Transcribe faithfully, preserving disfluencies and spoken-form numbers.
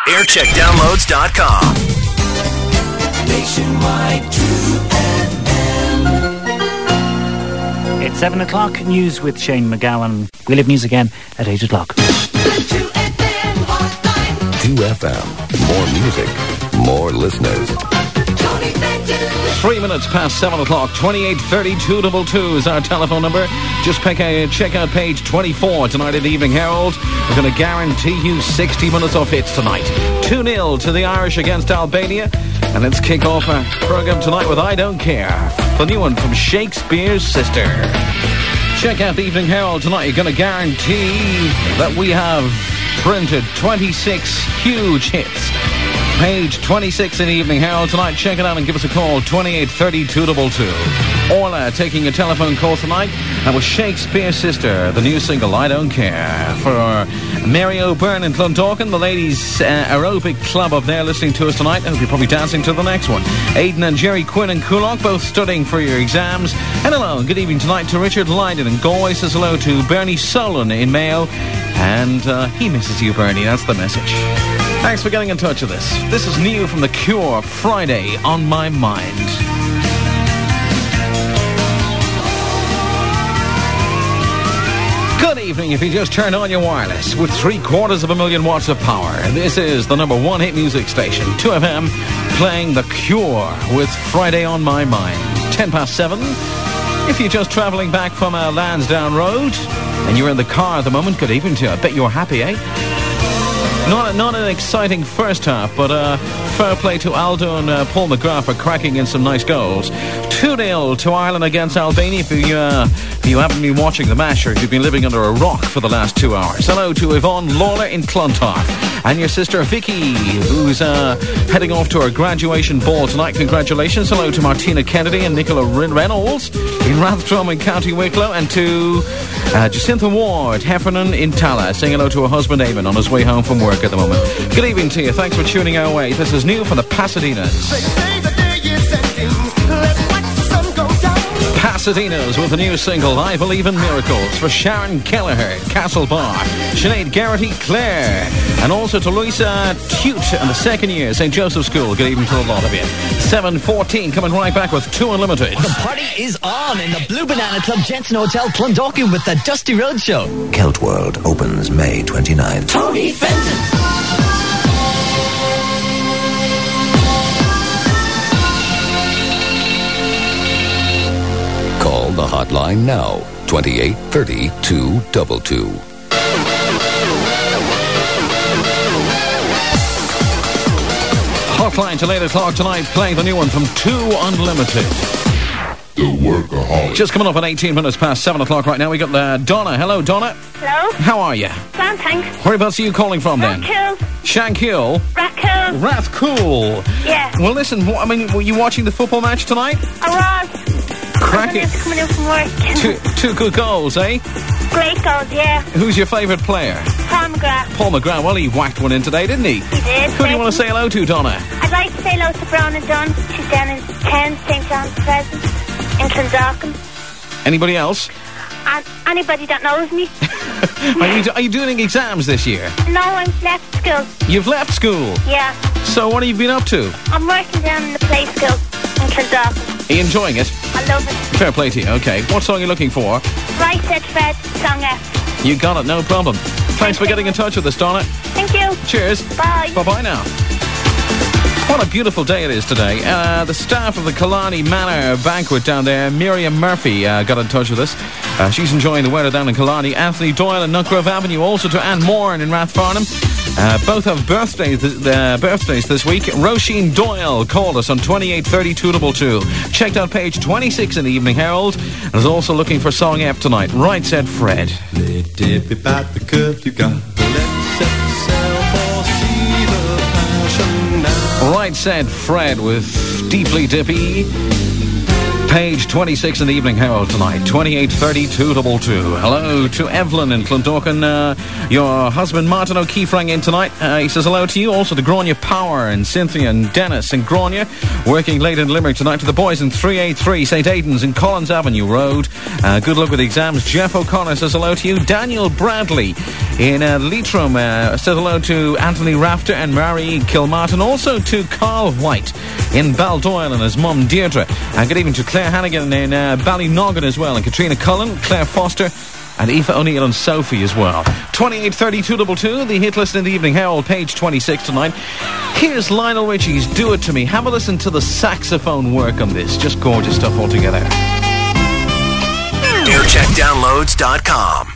aircheck downloads dot com. Nationwide two F M. It's seven o'clock. News with Shane McGowan. We'll have news again at eight o'clock. two F M hotline. two F M. More music, more listeners. Tony Benton. Three minutes past seven o'clock. Twenty-eight thirty-two double two is our telephone number. Just pick a, check out page twenty-four tonight at the Evening Herald. We're going to guarantee you sixty minutes of hits tonight. two nil to the Irish against Albania. And let's kick off our programme tonight with I Don't Care, the new one from Shakespeare's Sister. Check out the Evening Herald tonight. You're going to guarantee that we have printed twenty-six huge hits. Page twenty-six in the Evening Herald tonight. Check it out and give us a call, twenty-eight thirty-two double two. Orla taking a telephone call tonight. That was Shakespeare's Sister, the new single, I Don't Care. For Mary O'Byrne in Clondalkin, the ladies' uh, aerobic club up there listening to us tonight. I hope you're probably dancing to the next one. Aidan and Jerry Quinn in Coolock, both studying for your exams. And hello, good evening tonight to Richard Lydon in Galway. Says hello to Bernie Solon in Mayo. And uh, he misses you, Bernie. That's the message. Thanks for getting in touch with us. This is new from The Cure, Friday on My Mind. Good evening if you just turned on your wireless with three quarters of a million watts of power. This is the number one hit music station, two F M, playing The Cure with Friday on My Mind. Ten past seven. If you're just travelling back from uh, Lansdowne Road and you're in the car at the moment, good evening to you. I bet you're happy, eh? Not, not an exciting first half, but uh, fair play to Aldo and uh, Paul McGrath for cracking in some nice goals. two nil to Ireland against Albania. If you, uh, if you haven't been watching the match, or if you've been living under a rock for the last two hours. Hello to Yvonne Lawler in Clontarf. And your sister Vicky, who's uh, heading off to her graduation ball tonight. Congratulations. Hello to Martina Kennedy and Nicola Reynolds in Rathdrum in County Wicklow. And to uh, Jacinta Ward, Heffernan in Tala, saying hello to her husband Eamon on his way home from work at the moment. Good evening to you. Thanks for tuning our way. This is new from the Pasadenas. Pasadenas with a new single, I Believe in Miracles, for Sharon Kelleher, Castlebar, Sinead Garrity, Clare, and also to Louisa Tute in the second year, Saint Joseph's School. Good evening to a lot of you. seven fourteen coming right back with Two Unlimited. The party is on in the Blue Banana Club Jensen Hotel Clondalkin with the Dusty Road Show. Celt World opens May twenty-ninth. Tony Benton. Call the hotline now, twenty-eight thirty-two double two. Hotline till eight o'clock tonight, playing the new one from Two Unlimited. The Workaholic. Just coming up at eighteen minutes past seven o'clock right now. We got uh, Donna. Hello, Donna. Hello. How are you? Fine, thanks. Whereabouts are you calling from then? Rathcoole. Shankill. Rathcoole. Rathcoole. Yeah. Well, listen, wh- I mean, were you watching the football match tonight? I was. Cracking. I was coming in from work. Two, two good goals, eh? Great goals, yeah. Who's your favourite player? Paul McGrath. Paul McGrath. Well, he whacked one in today, didn't he? He did. Who do you want to say hello to, Donna? I'd like to say hello to Brown and Dunn. She's down in ten, Saint John's Present, in Clondalkin. Anybody else? And anybody that knows me. are, you do- are you doing exams this year? No, I'm left school. You've left school? Yeah. So what have you been up to? I'm working down in the play school in Clondalkin. Are you enjoying it? I love it. Fair play to you. Okay. What song are you looking for? Right Said Fred, song F. You got it. No problem. Thanks for getting in touch with us, Donna. Thank you. Cheers. Bye. Bye-bye now. What a beautiful day it is today. Uh, the staff of the Killarney Manor banquet down there, Miriam Murphy, uh, got in touch with us. Uh, she's enjoying the weather down in Killarney. Anthony Doyle in Nutgrove Avenue. Also to Anne Moran in Rathfarnham. Uh, both have birthdays, th- uh, birthdays this week. Roisin Doyle called us on twenty-eight thirty-two double two. Checked out page twenty-six in the Evening Herald. And is also looking for Song F tonight. Right Said Fred. Let dip about the curve you got. Let's set yourself or see the passion now. Right Said Fred with Deeply Dippy. Page twenty-six in the Evening Herald tonight, twenty-eight thirty, two two two. Hello to Evelyn in Clondalkin. Uh, your husband Martin O'Keefe rang in tonight. Uh, he says hello to you. Also to Grania Power and Cynthia and Dennis in Grania. Working late in Limerick tonight. To the boys in three eighty-three Saint Aidan's in Collins Avenue Road. Uh, good luck with the exams. Jeff O'Connor says hello to you. Daniel Bradley in uh, Leitrim uh, says hello to Anthony Rafter and Mary Kilmartin. Also to Carl White in Baldoyle and his mum Deirdre. And good evening to Claire Hannigan in uh, Ballynoggin as well, and Katrina Cullen, Claire Foster, and Aoife O'Neill and Sophie as well. twenty-eight thirty, two two two, the hit list in the Evening Herald, page twenty-six tonight. Here's Lionel Richie's Do It To Me. Have a listen to the saxophone work on this. Just gorgeous stuff altogether. air check downloads dot com